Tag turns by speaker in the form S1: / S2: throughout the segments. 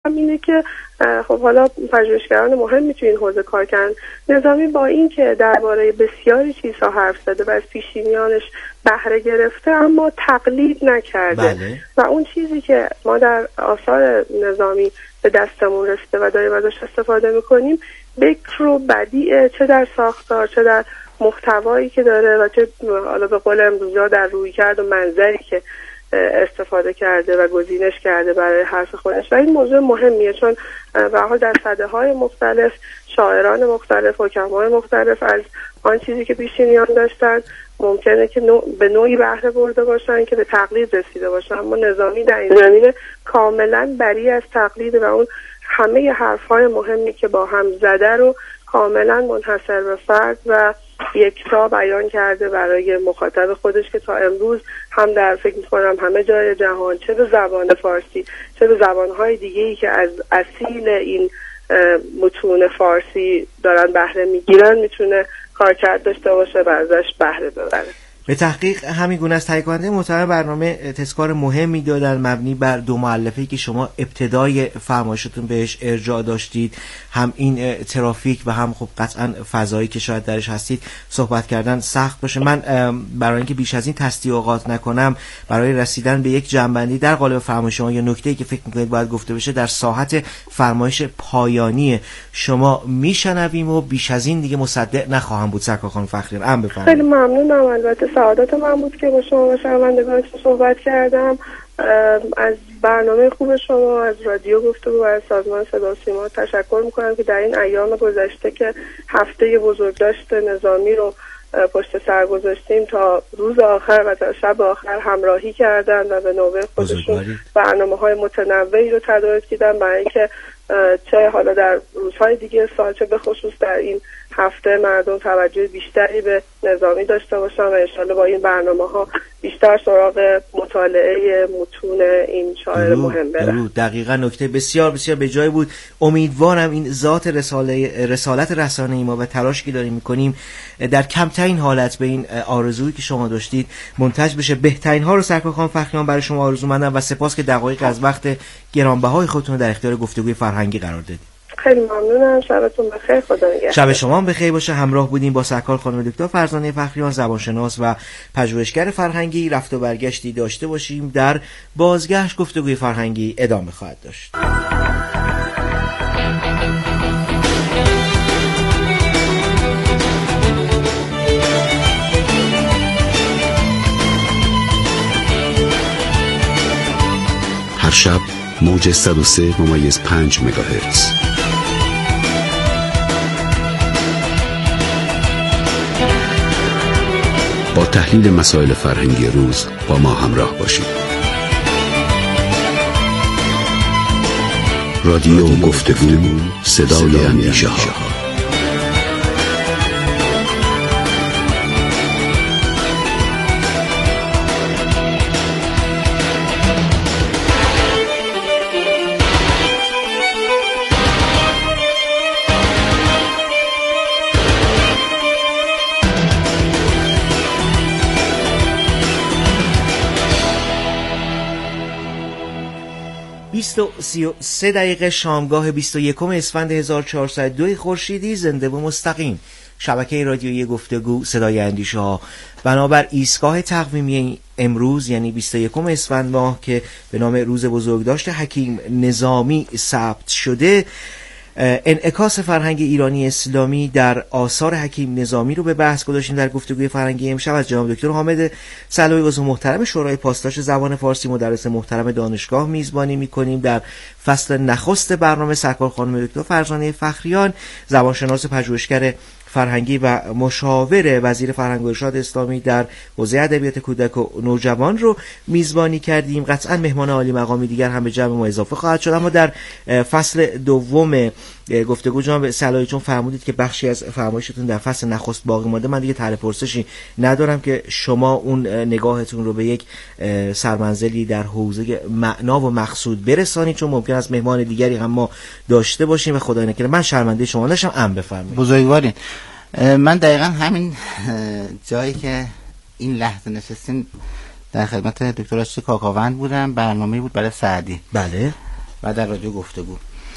S1: اینه که خب حالا پژوهشگران مهمی تو این حوزه کار کردن. نظامی با این که درباره بسیاری چیزها حرف زده و از پیشینیانش بهره گرفته، اما تقلید نکرده.
S2: بله.
S1: و اون چیزی که ما در آثار نظامی به دستمون رسیده و داریم ازش استفاده میکنیم، بکر و بدیعه، چه در ساختار چه در محتوایی که داره و چه حالا به قول امروزی‌ها در رویکرد و منظری که استفاده کرده و گزینش کرده برای حرف خودش. و این موضوع مهمیه، چون به حال در سده‌های مختلف شاعران مختلف، حکمای مختلف از آن چیزی که پیشینیان داشتن ممکنه که به نوعی بهره برده باشن که به تقلید رسیده باشن، اما نظامی در این زمینه کاملا بری از تقلید و اون همه حرف‌های مهمی که با هم زده رو کاملا منحصر به فرد و یکتا بیان کرده برای مخاطب خودش که تا امروز هم در فکر می‌کنم همه جای جهان، چه به زبان فارسی چه به زبان‌های دیگه‌ای که از اصیل این متون فارسی دارن بهره میگیرن میتونه کارکرد داشته باشه و ازش بهره ببره.
S2: به تحقیق همین گونه از تهیه کننده محتوای برنامه تذکار مهمی دادن مبنی بر دو مؤلفه‌ای که شما ابتدای فرمایشتون بهش ارجاع داشتید، هم این ترافیک و هم خب قطعا فضایی که شاید درش هستید. صحبت کردن سخت باشه. من برای اینکه بیش از این تصدیقات نکنم، برای رسیدن به یک جنبندی در قالب فرمایش شما یا نکته‌ای که فکر می‌کنید باید گفته بشه در ساحت فرمایش پایانی شما میشنویم و بیش از این دیگه مصدق نخواهم بود. سرکار خانم فخریان بفرمایید.
S1: خیلی ممنونم. البته سعادت من بود که با شما و شنوندگانتون صحبت کردم. از برنامه خوب شما، از رادیو گفتگو و از سازمان صدا و سیما تشکر میکنم که در این ایام گذشته که هفته بزرگداشت نظامی رو پشت سر گذاشتیم تا روز آخر و تا شب آخر همراهی کردن و به نوبه خودشون برنامه‌های متنوعی رو تدارک دیدن، برای اینکه چه حالا در روزهای دیگه سال چه به خصوص در این هفته مردم توجه بیشتری به نظامی داشته باشن و انشالله با این برنامه‌ها بیشتر سراغ مطالعه متون این شاعر مهم برن.
S2: دقیقاً نکته بسیار بسیار به جای بود. امیدوارم این ذات رسالت رسانه‌ای ما و تلاشی که داریم می‌کنیم در کمترین حالت به این آرزویی که شما داشتید منتج بشه. بهترین ها رو سرکار خانم فخریان برای شما آرزومندم و سپاس که دقایق از وقت گرانبهای خودتون در اختیار گفتگوی فرهنگی قرار دادید.
S1: خیلی ممنونم. شبتون بخیر. خدا نگهدار.
S2: شب شما هم بخیر باشه. همراه بودیم با سرکار خانم دکتر فرزانه فخریان، زبانشناس و پژوهشگر فرهنگی. رفت و برگشتی داشته باشیم. در بازگشت گفتگوی فرهنگی ادامه خواهد داشت.
S3: هر شب موج 103.5 مگاهرتز. با تحلیل مسائل فرهنگی روز با ما همراه باشید. رادیو گفتگو، صدای اندیشه ها.
S2: و 33 دقیقه شامگاه 21 اسفند 1402 خورشیدی. زنده و مستقیم شبکه رادیویی گفتگو صدای اندیشه ها. بنابر ایستگاه تقویمی امروز یعنی 21 اسفند ماه که به نام روز بزرگداشت حکیم نظامی ثبت شده، انعکاس فرهنگ ایرانی اسلامی در آثار حکیم نظامی رو به بحث گذاشتیم در گفتگوی فرهنگی امشب. از جناب دکتر حامد صلاحی عضو محترم شورای پاسداشت زبان فارسی، مدرس محترم دانشگاه میزبانی میکنیم. در فصل نخست برنامه سرکار خانم دکتر فرزانه فخریان، زبانشناس پژوهشگر فرهنگی و مشاور وزیر فرهنگ و ارشاد اسلامی در حوزه ادبیات کودک و نوجوان رو میزبانی کردیم. قطعا مهمان عالی مقامی دیگر هم به جمع ما اضافه خواهد شد. اما در فصل دوم گفتگو جناب صلاحی چون فرمودید که بخشی از فرمایشتون در فصل نخست باقی مانده، من دیگه طرح پرسشی ندارم که شما اون نگاهتون رو به یک سرمنزلی در حوزه معنا و مقصود برسانید، چون ممکن است مهمان دیگری هم ما داشته باشیم و خدای نکنه من شرمنده شما نشم. بفرمایید.
S4: بزرگوارین. من دقیقاً همین جایی که این لحظه نشستین در خدمت دکتر راشد کاکاوند بودم. برنامه‌ای بود برای سعدی.
S2: بله.
S4: و در رادیو گفتگو.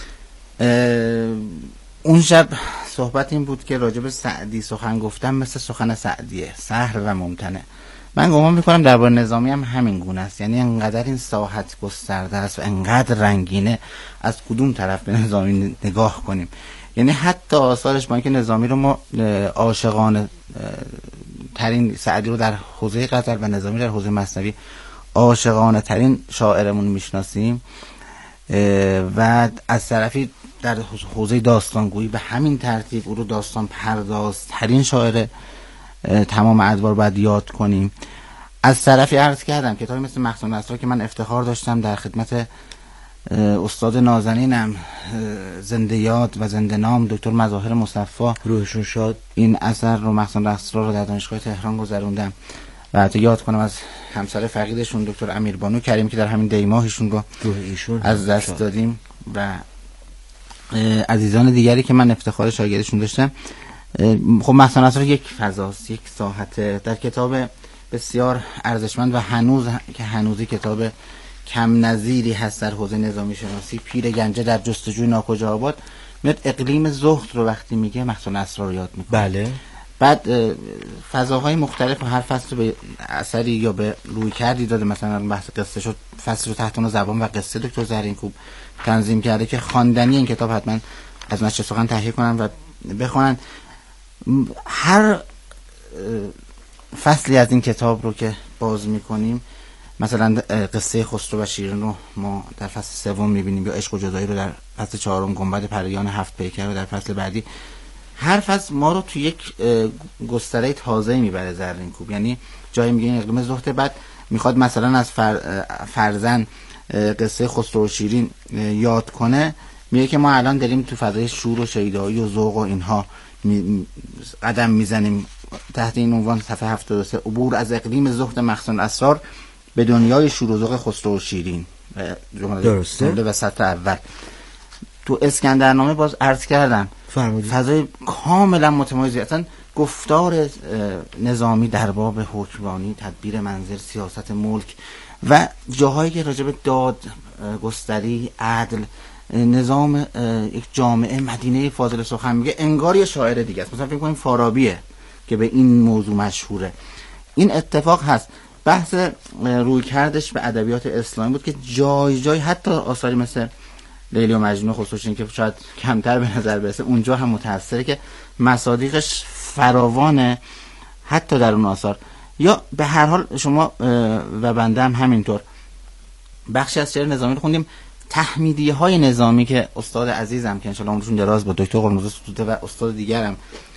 S4: اون شب صحبت این بود که راجب سعدی سخن گفتم مثل سخن سعدیه، سهل و ممتنع. من گمان میکنم درباره نظامی هم همین گونه است، یعنی انقدر این ساحت گسترده است و انقدر رنگینه، از کدوم طرف به نظامی نگاه کنیم. یعنی حتی آثارش، با اینکه نظامی رو ما عاشقانه ترین، سعدی رو در حوزه غزل و نظامی در حوزه مثنوی عاشقانه ترین شاعرمون میشناسیم، و از طرفی در حوزه داستانگویی به همین ترتیب او رو داستان پرداز ترین شاعر تمام ادوار باید یاد کنیم. از طرفی عرض کردم کتابی مثل مخزون اسرار که من افتخار داشتم در خدمت استاد نازنینم زنده یاد و زنده نام دکتر مظاهر مصطفی
S2: روحشون شاد
S4: این اثر رو، مخزون اسرار رو در دانشگاه تهران گذروندم و حتی یاد کنم از همسر فقیدشون دکتر امیربانو کریم که در همین دیماهشون رو از دست دادیم و عزیزان دیگری که من افتخار شاگردشون داشتم. خب مخزون اسرار یک فضاست، یک ساحت. در کتاب بسیار ارزشمند و هنوزی کتاب کم نظیری هست در حوزه نظامی شناسی، پیر گنجه در جستجوی ناکجا آباد، میاد اقلیم زهد رو وقتی میگه مخزون اسرار رو یاد میکنه.
S2: بله.
S4: بعد فضاهای مختلف و هر فصل رو به اثری یا به روی کردی داده. مثلا بحث قصه شد، فصل رو تحت عنوان زبان و قصه دکتر زرینکوب تنظیم کرده که خواندنی این کتاب حتما از نشر سخن تهیه کنن و بخونن. هر فصلی از این کتاب رو که باز میکنیم، مثلا قصه خسرو و شیرین رو ما در فصل 3 میبینیم، یا عشق و جدایی رو در فصل 4، گنبد پریان 7 پیکر رو در فصل بعدی. هر فصل ما رو تو یک گستره تازه میبره زرینکوب، یعنی جایی میگه این اقلیم زهد، بعد میخواد مثلا از فرزن قصه خسرو و شیرین یاد کنه، میگه که ما الان داریم تو فضای شور و شیدایی و ذوق و اینها قدم میزنیم. تحت این عنوان صفحه 73 عبور از اقلیم زهد مخزون اسرار به دنیای شور و ذوق خسرو و شیرین،
S2: درسته.
S4: و سطر اول. تو اسکندرنامه باز عرض کردم فضای کاملا متمایزی، اصلا گفتار نظامی در باب حکمرانی، تدبیر منزل، سیاست ملک و جاهایی که راجب داد گستری، عدل، نظام یک جامعه، مدینه فاضل سخن میگه، انگار یه شاعر دیگه است. مثلا فکر کنیم فارابیه که به این موضوع مشهوره. این اتفاق هست. بحث روی کردش به ادبیات اسلامی بود که جای حتی آثاری مثل لیلی و مجنون خسرو شیرین که شاید کمتر به نظر برسه، اونجا هم متأثره که مصادیقش فراوانه حتی در اون آثار. یا به هر حال شما و بنده هم همینطور بخشی از شعر نظامی رو خوندیم. تحمیدیه های نظامی که استاد عزیزم که انشالله عمرشون دراز با دکتر قرمزی ستوده و استاد دیگرم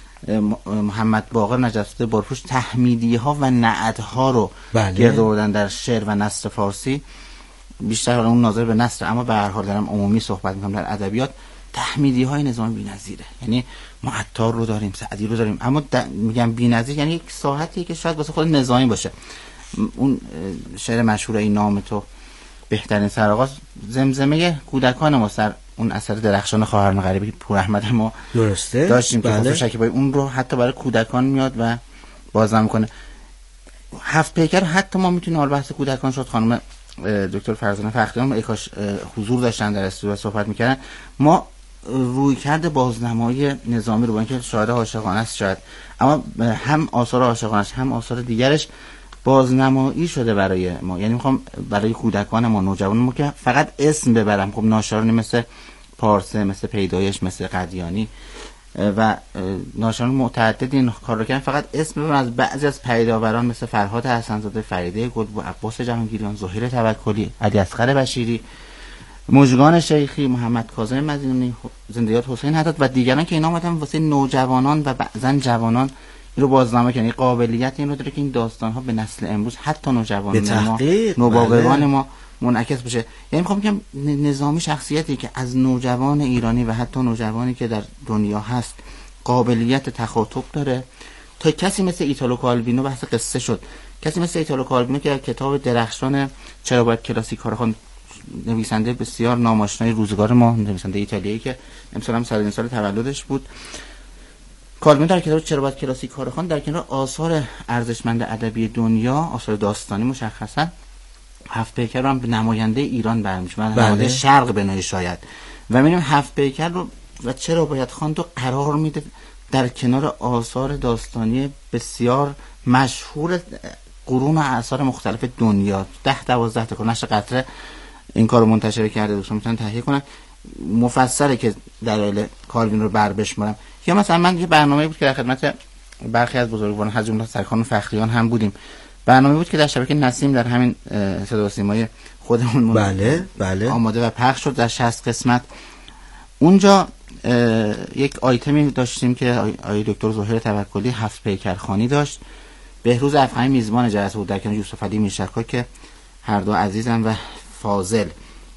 S4: محمد باقر نجف‌زاده بارپوش، تحمیدیه ها و نعت‌ها رو گرد آوردن در شعر و نثر فارسی. بیشتر اون ناظر به نثر، اما به هر حال دارم عمومی صحبت می‌کنم. در ادبیات تحمیدیه های نظامی بی‌نظیره، یعنی ما عطار رو داریم، سعدی رو داریم، اما میگم بی‌نظیر یعنی یک ساحتی که شاید واسه خود نظامی باشه. اون شعر مشهور این نام تو بهترین سرآغاز، زمزمه کودکان ما سر اون اثر درخشان خواهران غریبی پور احمد ما
S2: درسته
S4: داشتیم که خسرو شکیبایی اون رو حتی برای کودکان میاد و بازنمایی کنه. 7 پیکر حتی ما میتونیم اول بحث کودکان شد. خانم دکتر فرزانه فخریان ای کاش حضور داشتن در استودیو صحبت میکردن. ما روی کرده بازنمایی نظامی رو با اینکه شاعر عاشقانه است شاید، اما هم آثار عاشقانه هم آثار دیگرش بازنمایی شده برای ما. یعنی میخوام برای کودکان ما، نوجوان ما که فقط اسم ببرم، خب ناشرانی مثل پارسه، مثل پیدایش، مثل قدیانی و ناشران متعدد این کار رو کردن، فقط اسم ببرم از بعضی از پیداوران مثل فرهاد حسن‌زاده، فریده گلبو، عباس جهانگیریان، زهیر توکلی، علی اصغر بشیری، مژگان شیخی، محمد کاظم مدینی، زنده یاد حسین حداد و دیگران که اینا اومدن واسه نوجوانان و بعضن جوانان این رو بازنامه کنن. قابلیت این رو داره که این داستان ها به نسل امروز حتی نوجوانان ما، نوباوگان ما منعکس بشه. یعنی میخوام بگم نظامی شخصیتی که از نوجوان ایرانی و حتی نوجوانی که در دنیا هست قابلیت تخاطب داره، تا کسی مثل ایتالو کالوینو، بحث قصه شد، کسی مثل ایتالو کالوینو که کتاب درخشان چرا باید کلاسیک ها رو خوند، نویسنده بسیار ناماشنای روزگار ما، نویسنده ایتالیایی که امسال هم 100 سال تولدش بود. کالوینو در کتاب چرا باید کلاسیک ها رو خوند در کنار آثار ارزشمند ادبی دنیا، آثار داستانی مشخصا، هفت پیکر رو هم به نماینده ایران برمیشه و نماینده شرق بنای شاید و می‌بینیم هفت پیکر رو و چرا باید خواند رو قرار میده در کنار آثار داستانی بسیار مشهور قرون و اثار مختلف دنیا. 10-12 تا نشر قطره این کارو منتشر کرده، دوستان میتونن تهیه کنن، مفصله که دلایل کاروین رو بشمارم. یا مثلا من یه برنامه بود که در خدمت برخی از بزرگواران از جمله سرکان فخریان هم بودیم، برنامه بود که در شبکه نسیم در همین صدا و سیمای خودمون
S2: بله
S4: آماده و پخش شد در 60 قسمت. اونجا یک آیتمی داشتیم که آقای دکتر ظهیر توکلی هفت پیکرخوانی داشت، بهروز افخمی میزبان جلسه بود در کنار یوسف علی میرشکا که هر دو عزیزن و فاضل.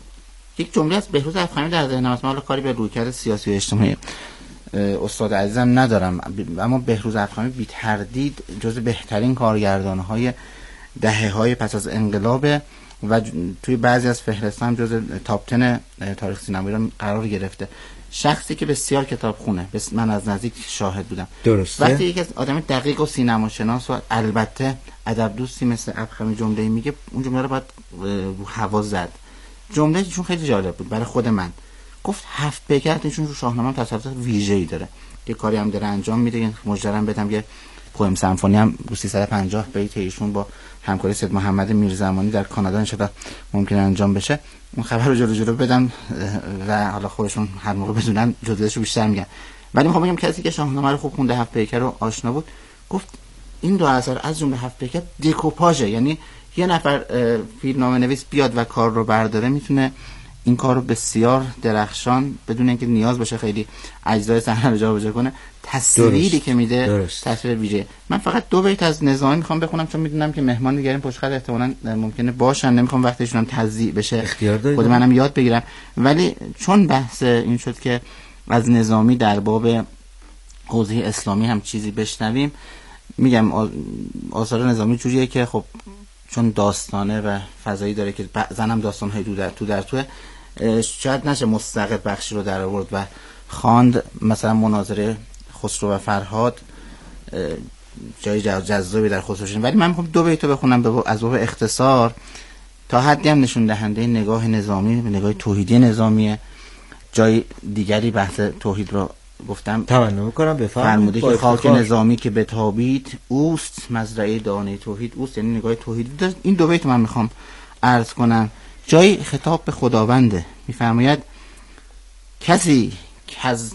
S4: یک جمله از بهروز افخمی در ذهنم است، حالا کاری به رویکرد سیاسی و اجتماعی استاد عزیزم ندارم، اما بهروز افخمی بی تردید جز بهترین کارگردان‌های دهه‌های پس از انقلاب و توی بعضی از فهرست هم جز تاپ 10 تاریخ سینما ایران قرار گرفته. شخصی که بسیار کتاب خونه، من از نزدیک شاهد بودم.
S2: درسته.
S4: وقتی یک از آدم دقیق و سینما شناس و البته ادب دوستی مثل افخمی جمله میگه، اون جمله رو باید رو هوا زد. جمله چون خیلی جالب بود برای خود من. گفت هفت پیکرتون رو شاهنامه تسلط ویژه‌ای داره. یه کاری هم داره انجام میده. مجرم بدم یه پویم سمفونی هم رو 350 بیت ایشون با همکاری سید محمد میرزمانی در کانادا انشالله ممکنه انجام بشه. اون خبر رو جلو بدم و حالا خودشون هر موقع بدونن جزئیاتشو بیشتر میگن. ولی میخوام بگم کسی که شاهنامه رو خوب خونده، هفت پیکر رو آشنا بود، گفت این دو اثر از جمله هفت پیکر دکوپاژه، یعنی یه نفر فیلمنامه نویس بیاد و کار رو برداره میتونه این کار رو بسیار درخشان بدون اینکه نیاز باشه خیلی اجزای صحنه رو جابجا کنه، تصویری که میده تصویر ویژه. من فقط 2 بیت از نظامی میخوام بخونم چون میدونم که مهمان دیگرین پشت خط احتمالاً ممکنه باشن، نمیخوام وقتشون هم تضییع بشه، خود منم یاد بگیرم. ولی چون بحث این شد که از نظامی در باب حوزه اسلامی هم چیزی بشنویم، میگم آثار نظامی جوریه که خب چون داستانه و فضایی داره که زنم داستان‌های تو در شاید نشه مستقل بخشی رو در آورد و خواند. مثلا مناظره خسرو و فرهاد جای جذابی در خسروشین، ولی من میخوام 2 بیت رو بخونم از باب اختصار تا حدی هم نشون دهنده نگاه نظامی، نگاه توحیدی نظامیه. جای دیگری بحث توحید رو گفتم،
S2: تمنا می‌کنم
S4: فرموده که خاک نظامی که بتابید اوست، مزرعه دانه توحید اوست، یعنی نگاه توحیدی. این 2 بیت من میخوام عرض کنم. جای خطاب به خداونده، میفرماید کسی که از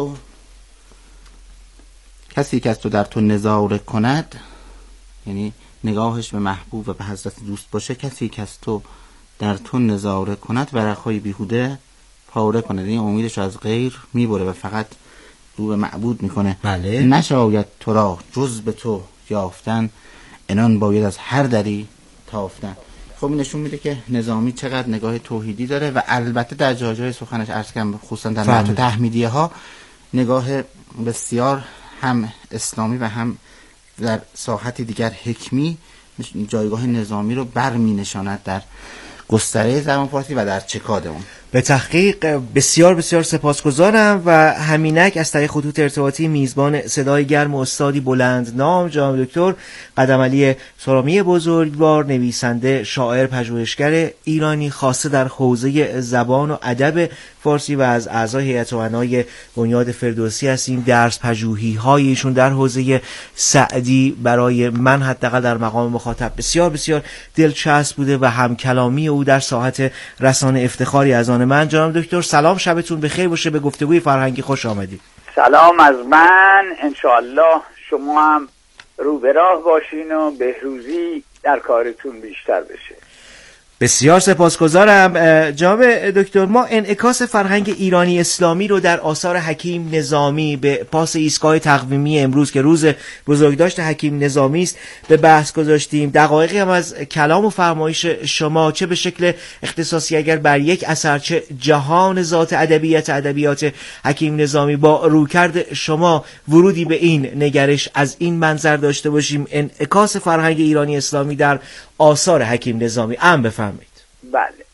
S4: تو در تو نظاره کند، یعنی نگاهش به محبوب و به حضرت دوست باشه، کسی که از تو در تو نظاره کند ورقهای بیهوده پاره کند، یعنی امیدش از غیر میبره و فقط رو به معبود میکنه.
S2: بله.
S4: نشاید تو را جز به تو یافتن، انان باید از هر دری تافتن. خب این نشون میده که نظامی چقدر نگاه توحیدی داره و البته در جای سخنش عرض کردم خصوصا در متن تحمیدیه ها نگاه بسیار هم اسلامی و هم در ساحت دیگر حکمی جایگاه نظامی رو برمی نشاند در گستره زبان فارسی و در چکاد اون.
S2: به تحقیق بسیار بسیار سپاسگزارم و همینک از طریق خطوط ارتباطی میزبان صدای گرم استادی بلند نام جناب دکتر قدمعلی سرامی بزرگوار، نویسنده، شاعر، پژوهشگر ایرانی خاصه در حوزه زبان و ادب فارسی و از اعضای هیئت امنای بنیاد فردوسی هستیم. درس پژوهی‌های ایشون در حوزه سعدی برای من حداقل در مقام مخاطب بسیار بسیار دلچسب بوده و هم کلامی او در ساحت رسانه افتخاری از آن من. جناب دکتر سلام، شبتون بخیر باشه، به گفتگوی فرهنگی خوش آمدید.
S5: سلام از من، انشاءالله شما هم رو به راه باشین و بهروزی در کارتون بیشتر بشه.
S2: بسیار سپاسگزارم جناب دکتر. ما انعکاس فرهنگ ایرانی اسلامی رو در آثار حکیم نظامی به پاس ایستگاه تقویمی امروز که روز بزرگداشت حکیم نظامی است به بحث گذاشتیم. دقایقی هم از کلام و فرمایش شما چه به شکل اختصاصی اگر بر یک اثر چه جهان ذات ادبیات حکیم نظامی با رویکرد شما ورودی به این نگرش از این منظر داشته باشیم، انعکاس فرهنگ ایرانی اسلامی در آثار حکیم نظامی بفرمایید.
S5: بله،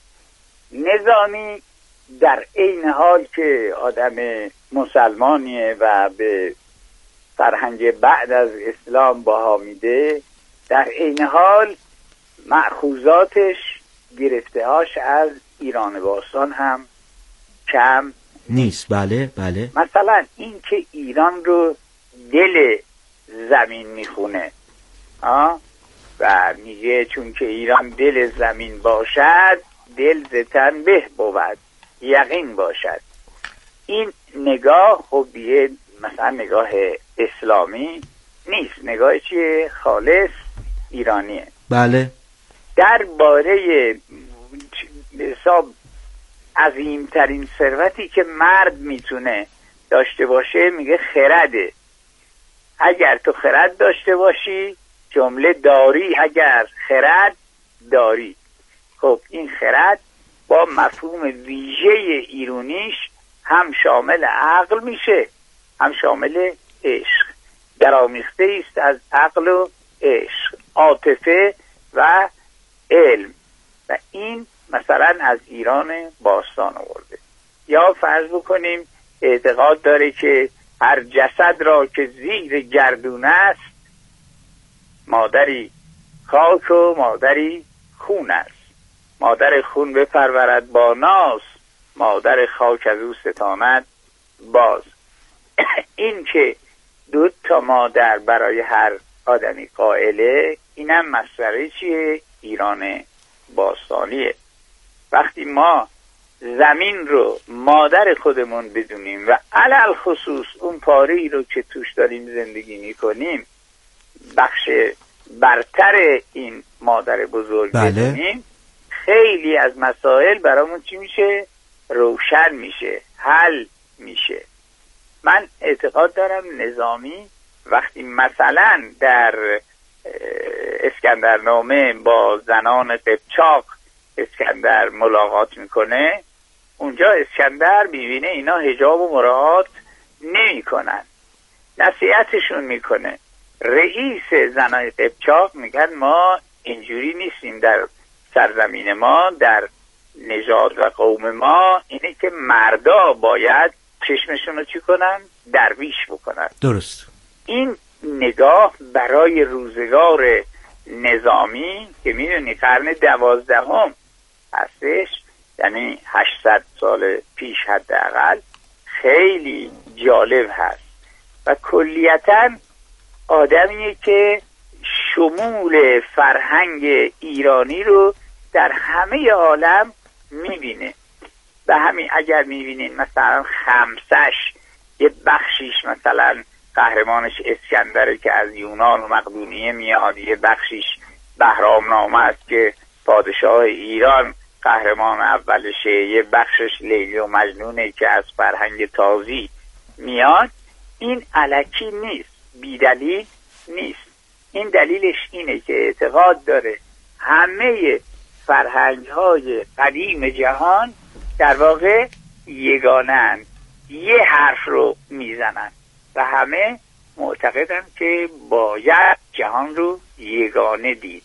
S5: نظامی در عین حال که آدم مسلمانیه و به فرهنگ بعد از اسلام بها میده، در عین حال مأخوذاتش گرفته‌هاش از ایران باستان هم کم
S2: نیست. بله بله.
S5: مثلا این که ایران رو دل زمین میخونه و میگه چون که ایران دل زمین باشد دل ز تن به بود یقین باشد. این نگاه خب مثلا نگاه اسلامی نیست، نگاه چیه؟ خالص ایرانیه.
S2: بله.
S5: در باره حساب عظیمترین ثروتی که مرد میتونه داشته باشه میگه خرده. اگر تو خرد داشته باشی جمله داری، اگر خرد داری. خب این خرد با مفهوم ویژه ایرونیش هم شامل عقل میشه هم شامل عشق، درآمیخته است از عقل و عشق، عاطفه و علم. و این مثلا از ایران باستان آورده. یا فرض بکنیم اعتقاد داره که هر جسد را که زیر گردون است مادری خاک و مادری خون است. مادر خون بپرورد با ناز، مادر خاک از او ستاند باز. این که 2 مادر برای هر آدمی قائله، اینم مسئله چیه؟ ایران باستانیه. وقتی ما زمین رو مادر خودمون بدونیم و علل خصوص اون پاره‌ای رو که توش داریم زندگی میکنیم بخش برتر این مادر بزرگ بدونیم، خیلی از مسائل برامون چی میشه؟ روشن میشه، حل میشه. من اعتقاد دارم نظامی وقتی مثلا در اسکندرنامه با زنان قبچاق اسکندر ملاقات میکنه، اونجا اسکندر میبینه اینا حجاب و مراعات نمی کنن، نصیحتشون میکنه. رئیس زنای قبچاق میگن ما اینجوری نیستیم، در سرزمین ما، در نژاد و قوم ما اینه که مردا باید چشمشون رو چی کنن؟ درویش بکنن.
S2: درست.
S5: این نگاه برای روزگار نظامی که میدونی قرن 12 هستش، یعنی 800 سال پیش حداقل، خیلی جالب هست و کلیتاً آدمیه که شمول فرهنگ ایرانی رو در همه عالم میبینه. و همین اگر میبینین مثلا خمسش یه بخشیش مثلا قهرمانش اسکندره که از یونان و مقدونیه میاد، یه بخشیش بهرامنامه است که پادشاه ایران قهرمان اولشه، یه بخشش لیلی و مجنونه که از فرهنگ تازی میاد. این الکی نیست، بیدلیل نیست. این دلیلش اینه که اعتقاد داره همه فرهنگ‌های قدیم جهان در واقع یگانه‌اند، یه حرف رو میزنن و همه معتقدن که باید جهان رو یگانه دید،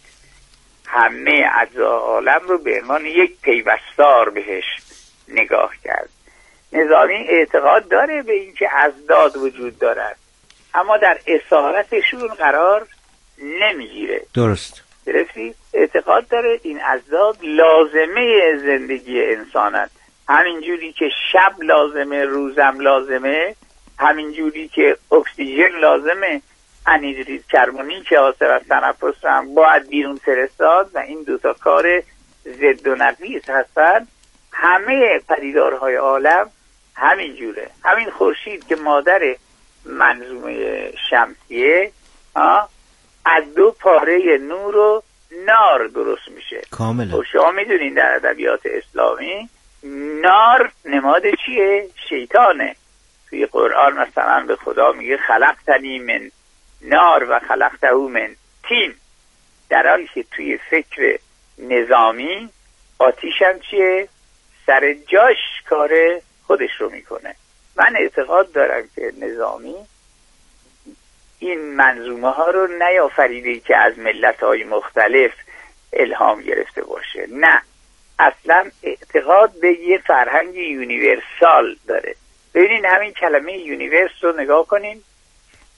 S5: همه اجزای عالم رو به عنوان یک پیوستار بهش نگاه کرد. نظامی اعتقاد داره به اینکه اضداد وجود دارد اما در اسارتشون قرار نمیگیره.
S2: درست.
S5: درستی؟ اعتقاد داره این اضداد لازمه زندگی انسانند. همینجوری که شب لازمه، روزم لازمه، همینجوری که اکسیژن لازمه، انهیدرید کربونی که حاصل از تنفس هم باید بیرون فرستاد و این 2 کار ضد و نقیض هستن. همه پدیدارهای عالم همینجوره. همین خورشید که مادر منظومه شمسیه از 2 پاره نور و نار درست میشه.
S2: کاملا.
S5: شما میدونین در ادبیات اسلامی نار نماد چیه؟ شیطانه. توی قرآن مثلا به خدا میگه خلقتنی من نار و خلقته من طین، در حالی که توی فکر نظامی آتیش هم چیه؟ سر جاش کار خودش رو میکنه. من اعتقاد دارم که نظامی این منظومه ها رو نیافریده که از ملت های مختلف الهام گرفته باشه، نه، اصلا اعتقاد به یه فرهنگ یونیورسال داره. ببینین همین کلمه یونیورس رو نگاه کنین.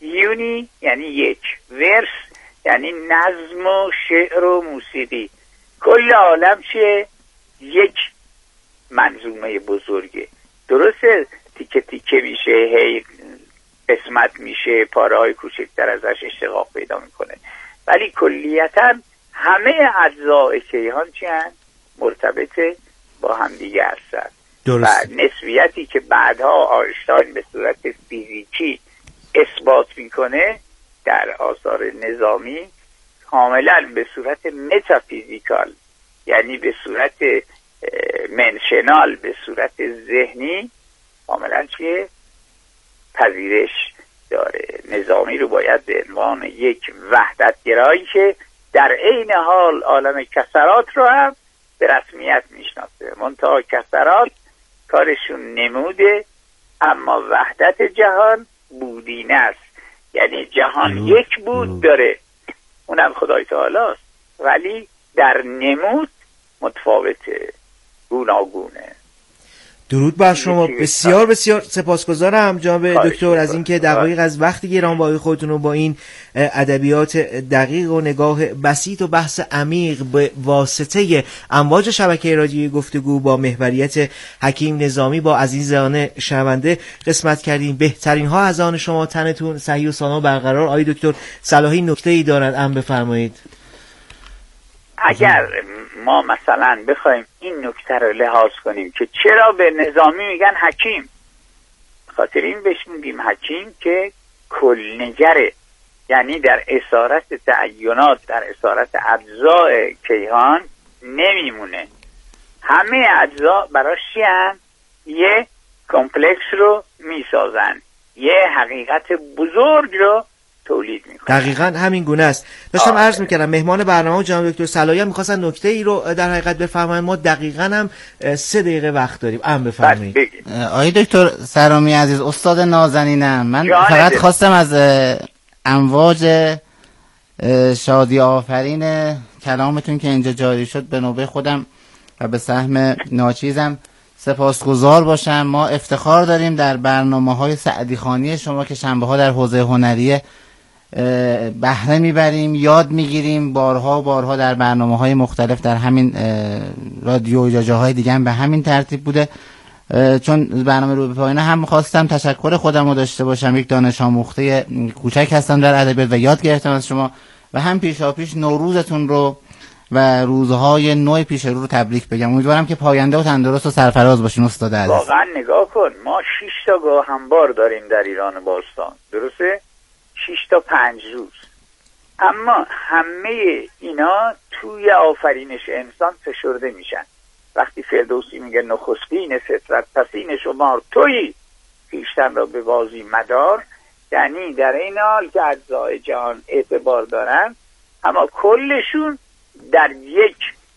S5: یونی یعنی یک، ورس یعنی نظم و شعر و موسیقی. کل عالم چیه؟ یک منظومه بزرگه. درسته تیکه تیکه میشه، هی قسمت میشه، پاره های کوچکتر ازش اشتقاق پیدا میکنه، ولی کلیتا همه اجزای کیهان چیان؟ مرتبط با همدیگه هستن. و نسبیتی که بعدها آینشتاین به صورت فیزیکی اثبات میکنه در آثار نظامی کاملا به صورت متافیزیکال، یعنی به صورت منشنال، به صورت ذهنی کاملا چیه؟ پذیرش داره. نظامی رو باید به عنوان یک وحدت گرایی که در عین حال عالم کسرات رو هم به رسمیت میشناسه. منتها کسرات کارشون نموده، اما وحدت جهان بودینه است، یعنی جهان یک بود داره، اونم خدای تعالی است، ولی در نمود متفاوته، گوناگونه.
S2: درود بر شما. بسیار بسیار سپاسگزارم جناب دکتر از اینکه دقایق از وقت گرانبهای خودتون رو با این ادبیات دقیق و نگاه بسیط و بحث عمیق به واسطه امواج شبکه رادیویی گفتگو با محوریت حکیم نظامی با عزیزان شنونده قسمت کردیم. بهترین ها از آن شما، تنتون صحیح و سالم برقرار. آقای دکتر صلاحی نکته‌ای دارد بفرمایید.
S5: اگر ما مثلا بخوایم این نکته رو لحاظ کنیم که چرا به نظامی میگن حکیم، خاطر این بهش میگیم حکیم که کلنگره، یعنی در اسارت تعینات، در اسارت اجزای کیهان نمیمونه. همه اجزا براش چیان؟ یه کمپلکس رو میسازن، یه حقیقت بزرگ رو تولید میکنه.
S2: دقیقاً همین گونه است. داشتم عرض میکردم مهمان برنامه جناب دکتر صلاحی میخواستن نکته ای رو در حقیقت بفرمایید. ما دقیقاً هم 3 دقیقه وقت داریم. بفرمایید.
S4: آقای دکتر سرامی عزیز، استاد نازنینم، من فقط خواستم از امواج شادی آفرین کلامتون که اینجا جاری شد به نوبه خودم و به سهم ناچیزم سپاسگزار باشم. ما افتخار داریم در برنامه‌های سعدی خانی شما که شنبه‌ها در حوزه هنری بهره میبریم، یاد میگیریم. بارها در برنامه‌های مختلف در همین رادیو و جاهای دیگه هم به همین ترتیب بوده. چون برنامه رو به پایانه هم خواستم تشکر خودم رو داشته باشم. یک دانش آموخته کوچک هستم در ادبیات و یاد گرفتم از شما، و هم پیشاپیش نوروزتون رو و روزهای نو پیش رو تبریک بگم. امیدوارم که پاینده و تندرست و سرفراز باشین استاد عزیز.
S5: واقعا نگاه کن، ما 6 تا گاهنبار داریم در ایران باستان، درسته؟ 6 تا 5 روز، اما همه اینا توی آفرینش انسان فشرده میشن. وقتی فردوسی میگه نخستین فطرت پسین شمار تویی خویشتن را به بازی مدار، یعنی در این حال که اجزای جهان اعتبار دارن، اما کلشون در یک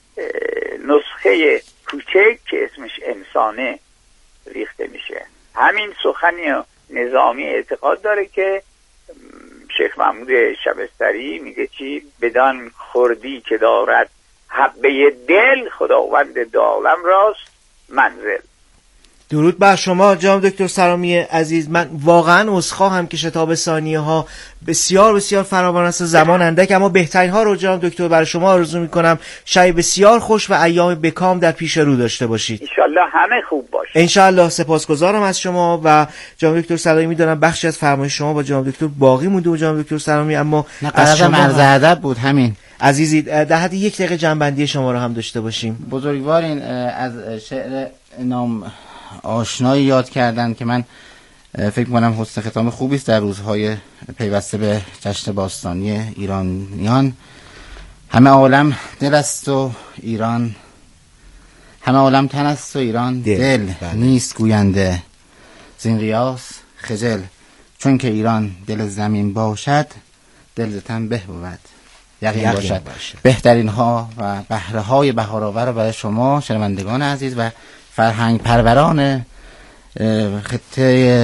S5: نسخه کوچک که اسمش انسانه ریخته میشه. همین سخنی نظامی اعتقاد داره که شیخ محمود شبستری میگه چی؟ بدان خردی که دارد حبه دل، خداوند دو عالم راست منزل.
S2: درود بر شما جناب دکتر سرامی عزیز. من واقعا عذرخواهم که شتاب ثانیه ها بسیار بسیار فراوان است، زمان اندک، اما بهترین ها رو جناب دکتر برای شما آرزو میکنم. شب بسیار خوش و ایام بکام در پیش رو داشته باشید.
S5: انشالله همه خوب باشه.
S2: انشالله. سپاسگزارم از شما و جناب دکتر سلامی. میدونم بخشی از فرمایش شما با جناب دکتر باقی مونده و جناب دکتر سلامی، اما
S4: از شما عرض ادب بود. همین
S2: عزیزی در حد 1 دقیقه جنبندی شما رو هم داشته باشیم.
S4: بزرگوارین از شعر نام آشنایی یاد کردن که من فکر می‌کنم حسن ختام خوبی است در روزهای پیوسته به جشن باستانی ایرانیان. همه عالم دل است و ایران، همه عالم تن است و ایران دل نیست گوینده، زین قیاس خجل چون که ایران دل زمین باشد، دل تن به بود یقین باشد. بهترین ها و بهره های بهارآور برای شما شنوندگان عزیز و فرهنگ پروران خطه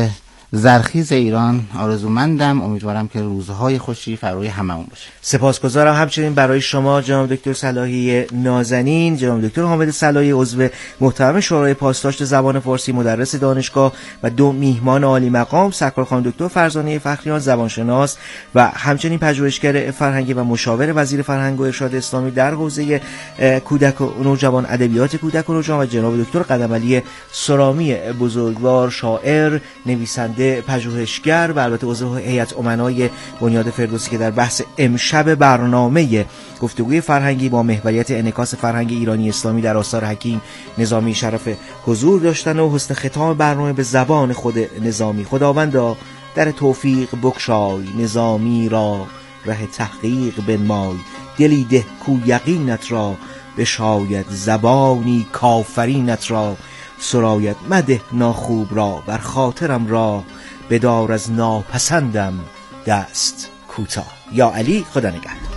S4: زرخیز ایران آرزومندم. امیدوارم که روزهای خوشی فروی هممون باشه.
S2: سپاسگزارم همچنین برای شما جناب دکتر صلاحی نازنین، جناب دکتر حامد صلاحی عضو محترم شورای پاسداشت زبان فارسی، مدرس دانشگاه و 2 میهمان عالی مقام، سرکار خانم دکتر فرزانه فخریان زبانشناس و همچنین پژوهشگر فرهنگی و مشاور وزیر فرهنگ و ارشاد اسلامی در حوزه کودک و نوجوان، ادبیات کودک و نوجوان، و جناب دکتر قدمعلی سرامی بزرگوار، شاعر، نویسنده، پژوهشگر و البته عضو هیئت امنای بنیاد فردوسی که در بحث امشب برنامه گفتگوی فرهنگی با محوریت انعکاس فرهنگ ایرانی اسلامی در آثار حکیم نظامی شرف حضور داشتن و حسن ختام برنامه به زبان خود نظامی. خداوندا در توفیق بگشای، نظامی را ره تحقیق بنمای، دلی ده کو یقینت را بشاید، زبانی کافرینت را سراید، مده ناخوب را بر خاطرم را، بدار از ناپسندم دست کوتاه. یا علی، خدا نگهدار.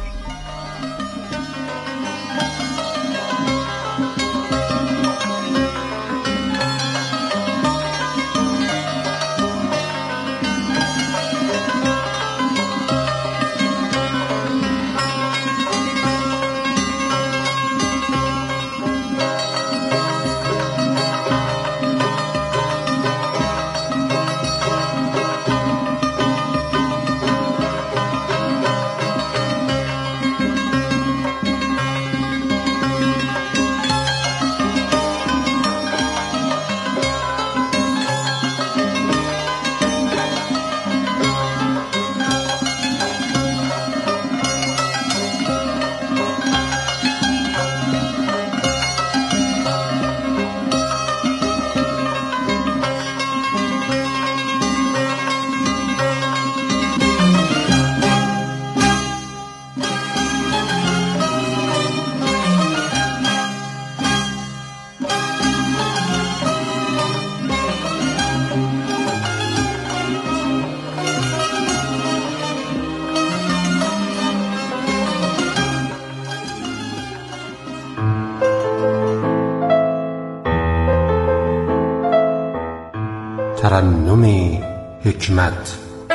S6: ترنم حکمت.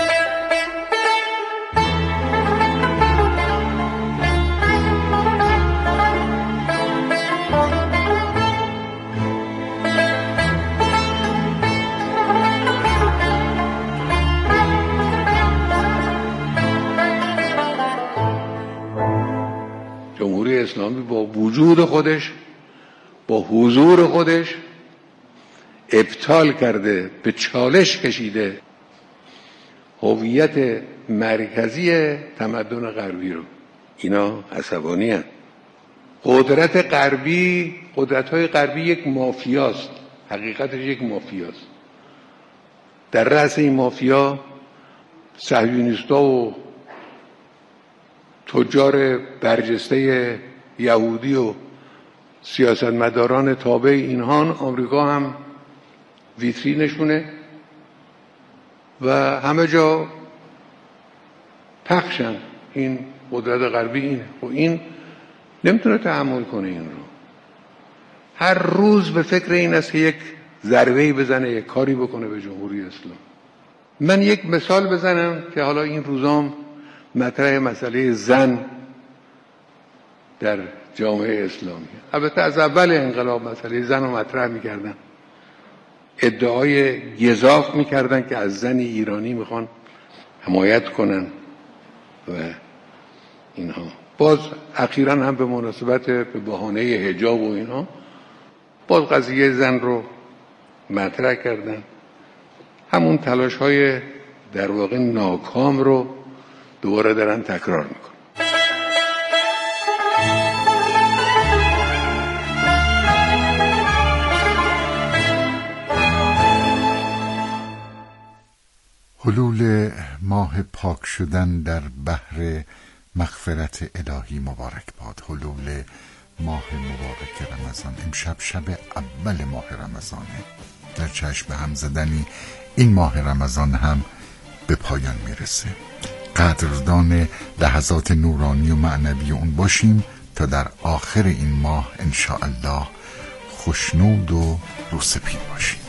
S7: جمهوری اسلامی با وجود خودش، با حضور خودش ابطال کرده، به چالش کشیده هویت مرکزی تمدن غربی رو. اینا عصبانی هستند. قدرت‌های غربی یک مافیاست، حقیقتش یک مافیاست. در رأس این مافیا صهیونیست‌ها و تجار برجسته یهودی و سیاستمداران تابع اینهان. آمریکا هم ویترینشونه و همه جا پخشن. این قدرت غربی اینه و این نمیتونه تحمل کنه. این رو هر روز به فکر این است که یک ضربه‌ای بزنه، یک کاری بکنه به جمهوری اسلام. من یک مثال بزنم که حالا این روزام مطرح مسئله زن در جامعه اسلامی. البته از اول انقلاب مسئله زن رو مطرح میکردن، ادعای گزاف میکردن که از زن ایرانی میخوان حمایت کنن و اینها. باز اخیراً هم به مناسبت به بهانه حجاب و اینها باز قضیه زن رو مطرح کردن. همون تلاش های در واقع ناکام رو دوباره دارن تکرار میکنن.
S8: حلول ماه پاک شدن در بحر مغفرت الهی مبارک باد. حلول ماه مبارک رمضان. امشب شب اول ماه رمضانه. در چشم هم زدنی این ماه رمضان هم به پایان میرسه. قدردان لحظات نورانی و معنوی اون باشیم تا در آخر این ماه انشاءالله خوشنود و روسپید باشیم.